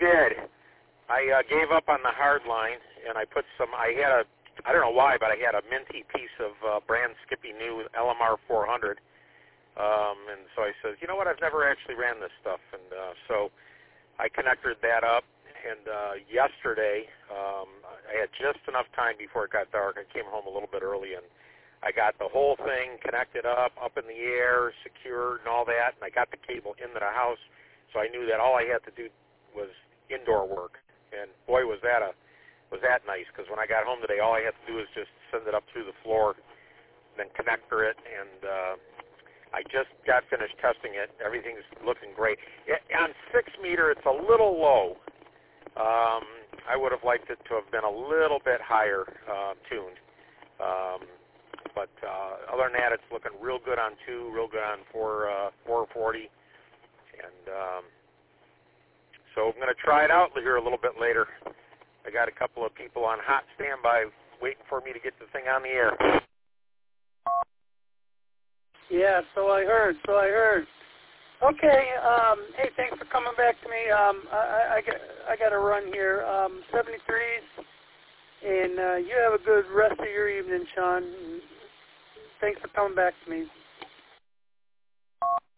did. I gave up on the hard line, and I put some. I don't know why, but I had a minty piece of brand Skippy new LMR 400, and so I said, you know what? I've never actually ran this stuff, and so I connected that up. And yesterday, I had just enough time before it got dark. I came home a little bit early, and I got the whole thing connected up in the air, secured, and all that. And I got the cable into the house, so I knew that all I had to do was indoor work. And boy, was that nice, because when I got home today, all I had to do was just send it up through the floor, then connector it, and I just got finished testing it. Everything's looking great. On 6 meter, it's a little low. I would have liked it to have been a little bit higher tuned. But other than that, it's looking real good on 2, real good on 440. And so I'm going to try it out here a little bit later. I got a couple of people on hot standby waiting for me to get the thing on the air. Yeah, so I heard. Okay, hey, thanks for coming back to me. I got to run here. 73s, and you have a good rest of your evening, Sean. Thanks for coming back to me.